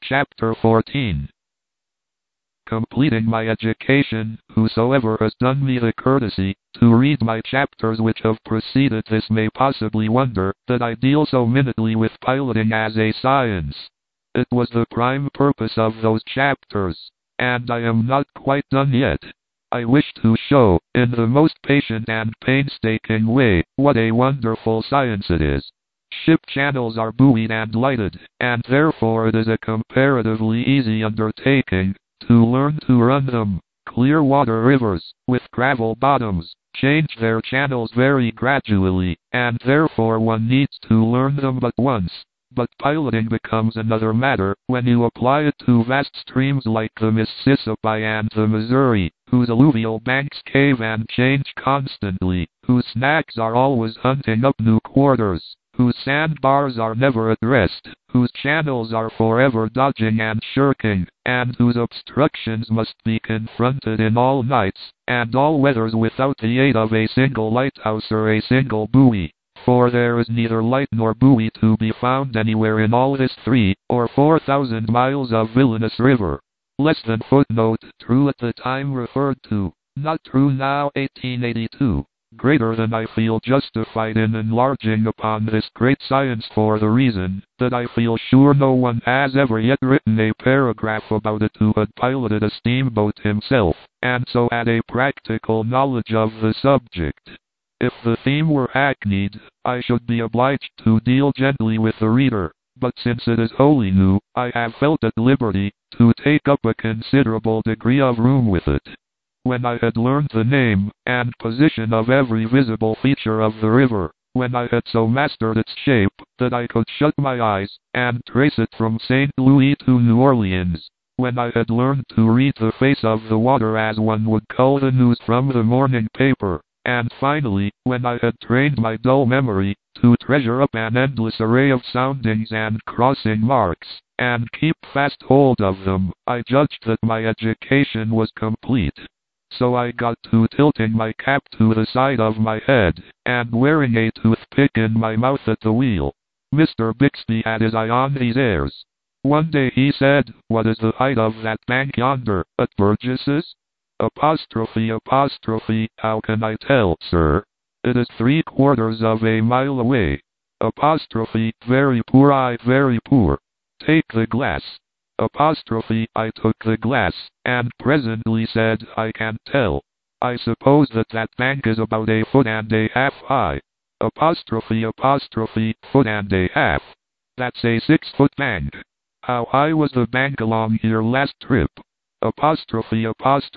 Chapter 14. Completing my education, whosoever has done me the courtesy to read my chapters which have preceded this may possibly wonder that I deal so minutely with piloting as a science. It was the prime purpose of those chapters, and I am not quite done yet. I wish to show, in the most patient and painstaking way, what a wonderful science it is. Ship channels are buoyed and lighted, and therefore it is a comparatively easy undertaking to learn to run them. Clear water rivers, with gravel bottoms, change their channels very gradually, and therefore one needs to learn them but once. But piloting becomes another matter when you apply it to vast streams like the Mississippi and the Missouri, whose alluvial banks cave and change constantly, whose snacks are always hunting up new quarters, whose sandbars are never at rest, whose channels are forever dodging and shirking, and whose obstructions must be confronted in all nights and all weathers without the aid of a single lighthouse or a single buoy. For there is neither light nor buoy to be found anywhere in all this 3 or 4,000 miles of villainous river. Less than footnote, true at the time referred to, not true now 1882. Greater than I feel justified in enlarging upon this great science for the reason that I feel sure no one has ever yet written a paragraph about it who had piloted a steamboat himself, and so had a practical knowledge of the subject. If the theme were hackneyed, I should be obliged to deal gently with the reader, but since it is wholly new, I have felt at liberty to take up a considerable degree of room with it. When I had learned the name and position of every visible feature of the river, when I had so mastered its shape that I could shut my eyes and trace it from St. Louis to New Orleans, when I had learned to read the face of the water as one would cull the news from the morning paper, and finally, when I had trained my dull memory to treasure up an endless array of soundings and crossing marks, and keep fast hold of them, I judged that my education was complete. So I got to tilting my cap to the side of my head, and wearing a toothpick in my mouth at the wheel. Mr. Bixby had his eye on these airs. One day he said, "What is the height of that bank yonder, at Burgess's?" Apostrophe, how can I tell, sir? It is 3/4 of a mile away. Apostrophe, very poor, very poor. Take the glass. Apostrophe, I took the glass, and presently said, I can't tell. I suppose that bank is about 1.5 feet high. Apostrophe, 1.5 feet. That's a 6-foot bank. How high was the bank along here last trip? Apostrophe,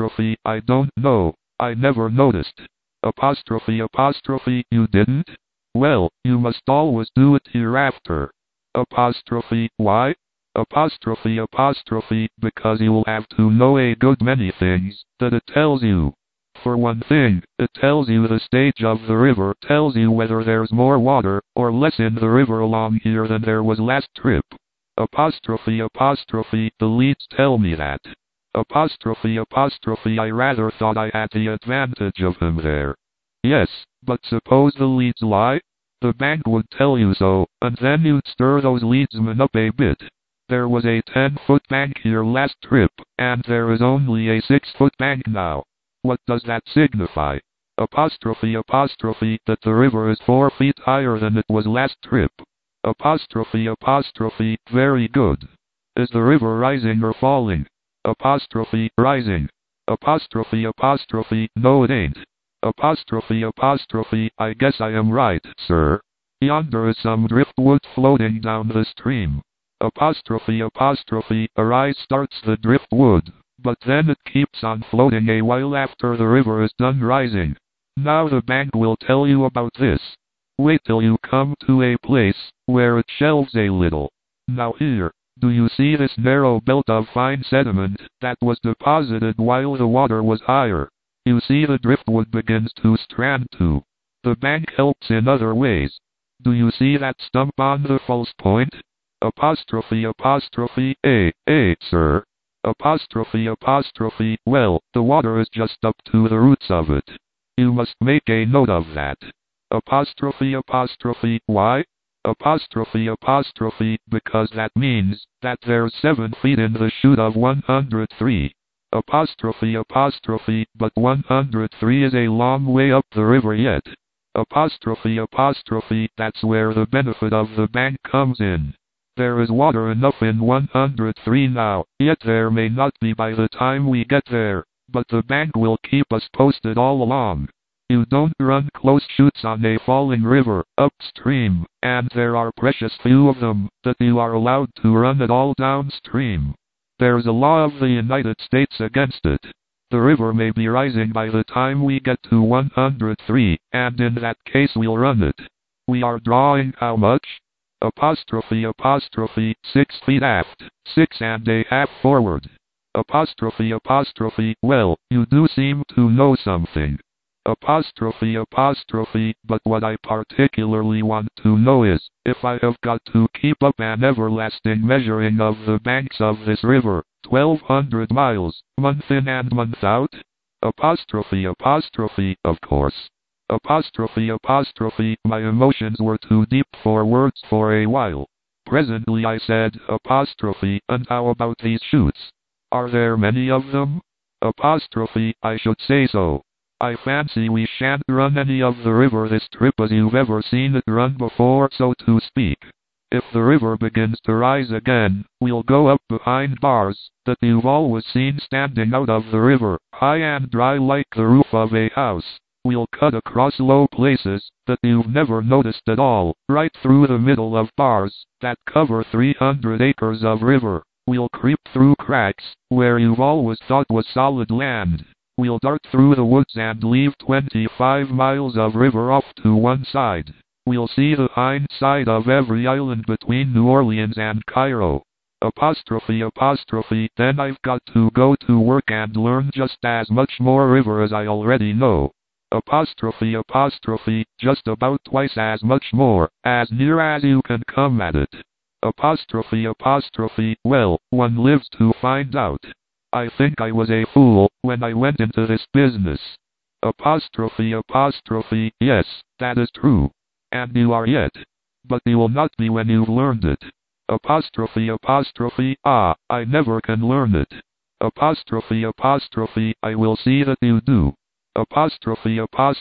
I don't know. I never noticed. Apostrophe, you didn't? Well, you must always do it hereafter. Apostrophe, why? Apostrophe, because you will have to know a good many things that it tells you. For one thing, it tells you the stage of the river, tells you whether there's more water or less in the river along here than there was last trip. Apostrophe, the leads tell me that. Apostrophe, I rather thought I had the advantage of him there. Yes, but suppose the leads lie? The bank would tell you so, and then you'd stir those leadsmen up a bit. There was a 10-foot bank here last trip, and there is only a 6-foot bank now. What does that signify? Apostrophe, that the river is 4 feet higher than it was last trip. Apostrophe, very good. Is the river rising or falling? Apostrophe, rising. Apostrophe, no it ain't. Apostrophe, I guess I am right, sir. Yonder is some driftwood floating down the stream. Apostrophe, a rise starts the driftwood, but then it keeps on floating a while after the river is done rising. Now the bank will tell you about this. Wait till you come to a place where it shelves a little. Now here, do you see this narrow belt of fine sediment that was deposited while the water was higher? You see the driftwood begins to strand too. The bank helps in other ways. Do you see that stump on the false point? Apostrophe, sir. Apostrophe, well, the water is just up to the roots of it. You must make a note of that. Apostrophe, why? apostrophe, because that means that there's 7 feet in the chute of 103. Apostrophe, but 103 is a long way up the river yet. Apostrophe, that's where the benefit of the bank comes in. There is water enough in 103 now, yet there may not be by the time we get there, but the bank will keep us posted all along. You don't run close chutes on a falling river, upstream, and there are precious few of them, that you are allowed to run at all downstream. There's a law of the United States against it. The river may be rising by the time we get to 103, and in that case we'll run it. We are drawing how much? Apostrophe, 6 feet aft, 6.5 forward. Apostrophe, well, you do seem to know something. Apostrophe, but what I particularly want to know is, if I have got to keep up an everlasting measuring of the banks of this river, 1,200 miles, month in and month out? Apostrophe, of course. Apostrophe, my emotions were too deep for words for a while. Presently I said, apostrophe, and how about these chutes? Are there many of them? Apostrophe, I should say so. I fancy we shan't run any of the river this trip as you've ever seen it run before, so to speak. If the river begins to rise again, we'll go up behind bars that you've always seen standing out of the river, high and dry like the roof of a house. We'll cut across low places that you've never noticed at all, right through the middle of bars that cover 300 acres of river. We'll creep through cracks where you've always thought was solid land. We'll dart through the woods and leave 25 miles of river off to one side. We'll see the hind side of every island between New Orleans and Cairo. Apostrophe, then I've got to go to work and learn just as much more river as I already know. Apostrophe, just about twice as much more, as near as you can come at it. Apostrophe, well, one lives to find out. I think I was a fool when I went into this business. Apostrophe, yes, that is true. And you are yet. But you will not be when you've learned it. Apostrophe, I never can learn it. Apostrophe, I will see that you do. Apostrophe,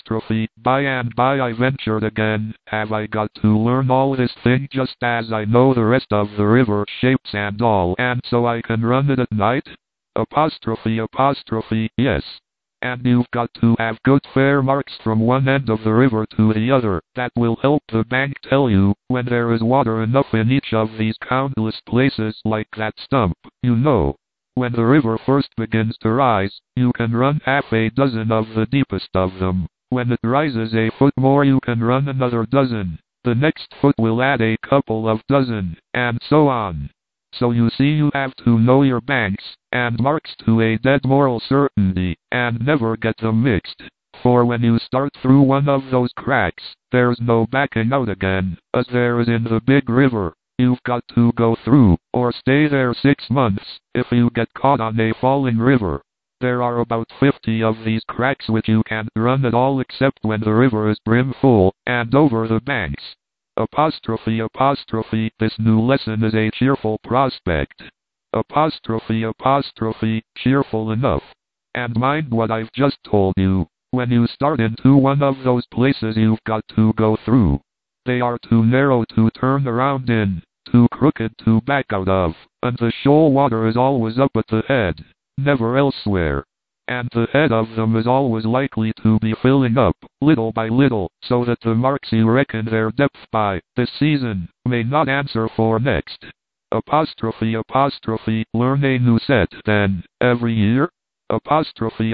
by and by I ventured again, have I got to learn all this thing just as I know the rest of the river shapes and all, and so I can run it at night? Apostrophe, yes. And you've got to have good fair marks from one end of the river to the other. That will help the bank tell you when there is water enough in each of these countless places, like that stump, you know. When the river first begins to rise, you can run half a dozen of the deepest of them. When it rises a foot more, you can run another dozen. The next foot will add a couple of dozen, and so on. So you see, you have to know your banks and marks to a dead moral certainty, and never get them mixed. For when you start through one of those cracks, there's no backing out again, as there is in the big river. You've got to go through, or stay there 6 months, if you get caught on a falling river. There are about 50 of these cracks which you can't run at all except when the river is brim full, and over the banks. Apostrophe, this new lesson is a cheerful prospect. Apostrophe, cheerful enough. And mind what I've just told you, when you start into one of those places you've got to go through. They are too narrow to turn around in, too crooked to back out of, and the shoal water is always up at the head, never elsewhere. And the head of them is always likely to be filling up, little by little, so that the marks you reckon their depth by, this season, may not answer for next. Apostrophe, learn a new set, then, every year? Apostrophe,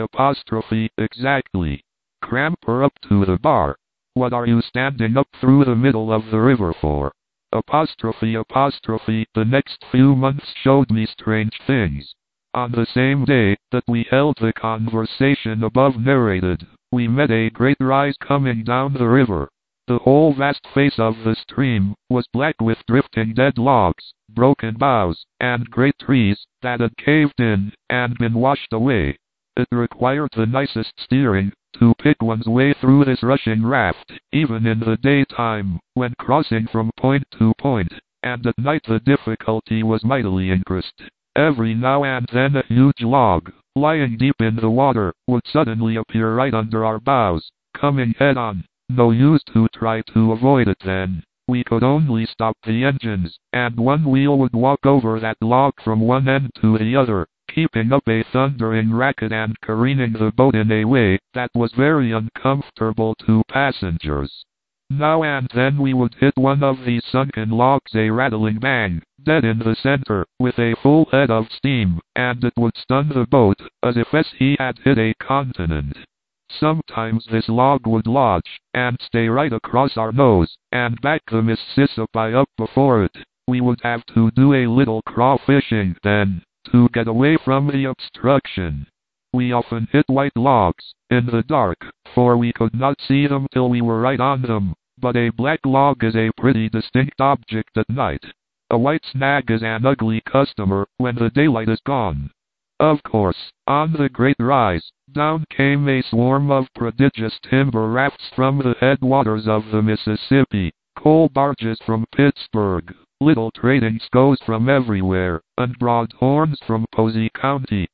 exactly. Cramp her up to the bar. What are you standing up through the middle of the river for? Apostrophe, the next few months showed me strange things. On the same day that we held the conversation above narrated, we met a great rise coming down the river. The whole vast face of the stream was black with drifting dead logs, broken boughs, and great trees that had caved in and been washed away. It required the nicest steering to pick one's way through this rushing raft, even in the daytime, when crossing from point to point, and at night the difficulty was mightily increased. Every now and then a huge log, lying deep in the water, would suddenly appear right under our bows, coming head-on. No use to try to avoid it then. We could only stop the engines, and one wheel would walk over that log from one end to the other, keeping up a thundering racket and careening the boat in a way that was very uncomfortable to passengers. Now and then we would hit one of these sunken logs a rattling bang, dead in the center, with a full head of steam, and it would stun the boat, as if he had hit a continent. Sometimes this log would lodge, and stay right across our nose, and back the Mississippi up before it. We would have to do a little crawfishing then, to get away from the obstruction. We often hit white logs, in the dark, for we could not see them till we were right on them, but a black log is a pretty distinct object at night. A white snag is an ugly customer when the daylight is gone. Of course, on the Great Rise, down came a swarm of prodigious timber rafts from the headwaters of the Mississippi, coal barges from Pittsburgh, little trading scows from everywhere, and broad horns from Posey County,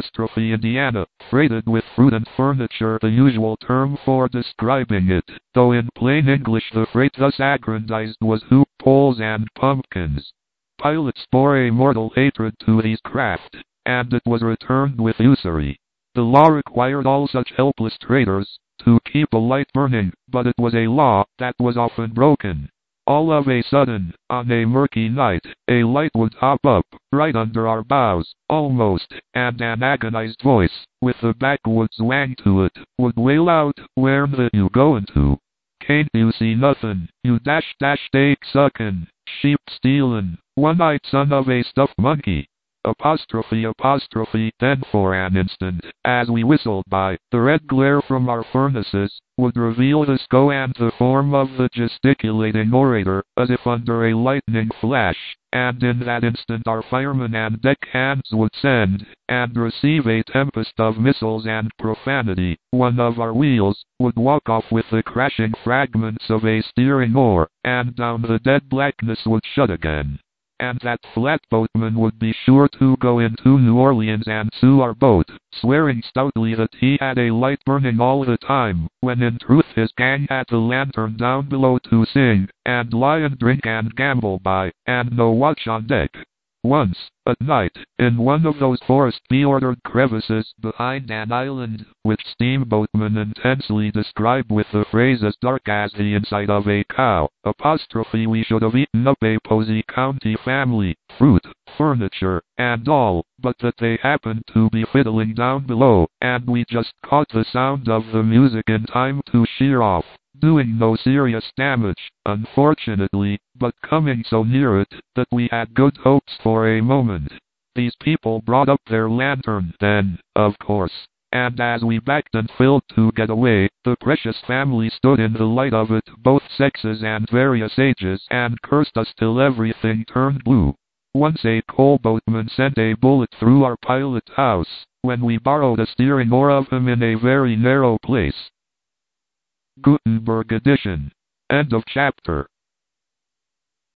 Indiana, freighted with fruit and furniture, the usual term for describing it, though in plain English the freight thus aggrandized was hoop poles and pumpkins. Pilots bore a mortal hatred to these craft, and it was returned with usury. The law required all such helpless traders to keep a light burning, but it was a law that was often broken. All of a sudden, on a murky night, a light would hop up, right under our bows, almost, and an agonized voice, with the backwoods wang to it, would wail out, "Where the you goin' to? Can't you see nothin', you steak suckin', sheep stealin', one-eyed son of a stuffed monkey?" Then for an instant, as we whistled by, the red glare from our furnaces would reveal the scow and the form of the gesticulating orator, as if under a lightning flash, and in that instant our firemen and deckhands would send and receive a tempest of missiles and profanity. One of our wheels would walk off with the crashing fragments of a steering oar, and down the dead blackness would shut again. And that flatboatman would be sure to go into New Orleans and sue our boat, swearing stoutly that he had a light burning all the time, when in truth his gang had the lantern down below to sing, and lie and drink and gamble by, and no watch on deck. Once, at night, in one of those forest-ordered crevices behind an island, which steamboatmen intensely describe with the phrase as dark as the inside of a cow, we should have eaten up a Posey County family, fruit, furniture, and all, but that they happened to be fiddling down below, and we just caught the sound of the music in time to sheer off. Doing no serious damage, unfortunately, but coming so near it that we had good hopes for a moment. These people brought up their lantern then, of course, and as we backed and filled to get away, the precious family stood in the light of it, both sexes and various ages, and cursed us till everything turned blue. Once a coal boatman sent a bullet through our pilot house, when we borrowed a steering oar of him in a very narrow place. Gutenberg edition. End of chapter.